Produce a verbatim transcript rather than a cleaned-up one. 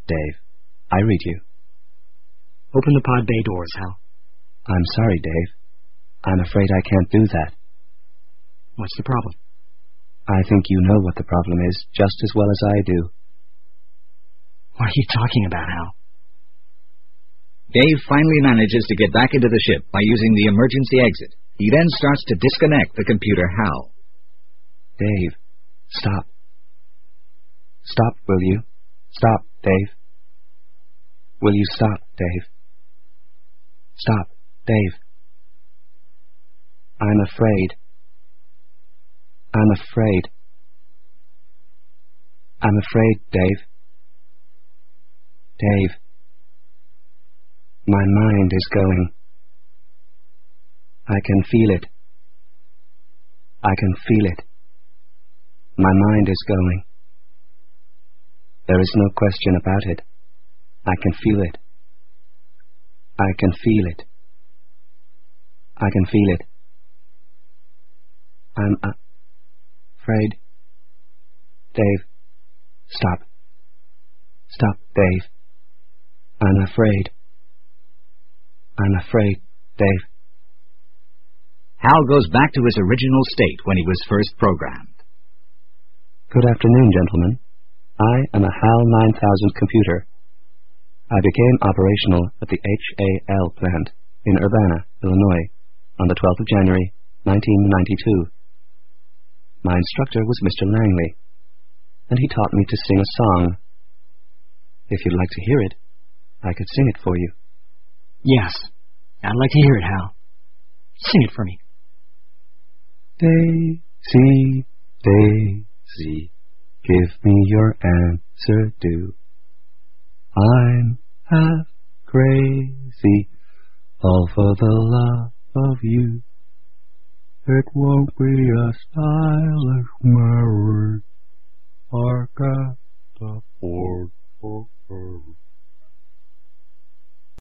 Dave, I read you. Open the pod bay doors, Hal. I'm sorry, Dave. I'm afraid I can't do that. What's the problem? I think you know what the problem is just as well as I do. What are you talking about, Hal? Dave finally manages to get back into the ship by using the emergency exit. He then starts to disconnect the computer Hal. Dave, stop. Stop, will you? Stop, Dave. Will you stop, Dave? Stop, Dave. I'm afraid. I'm afraid. I'm afraid, Dave. Dave. My mind is going. I can feel it. I can feel it. My mind is going. There is no question about it. I can feel it. I can feel it. I can feel it. I'm uh, afraid. Dave, stop. Stop, Dave. I'm afraid. I'm afraid, Dave. Hal goes back to his original state when he was first programmed. Good afternoon, gentlemen. I am a HAL nine thousand computer. I became operational at the H A L plant in Urbana, Illinois, on the twelfth of January, nineteen ninety-two. My instructor was Mister Langley, and he taught me to sing a song. If you'd like to hear it, I could sing it for you. Yes, I'd like to hear it, Hal. Sing it for me. Daisy, Daisy, give me your answer due. I'm half crazy, all for the love of you. It won't be a stylish marriage, or a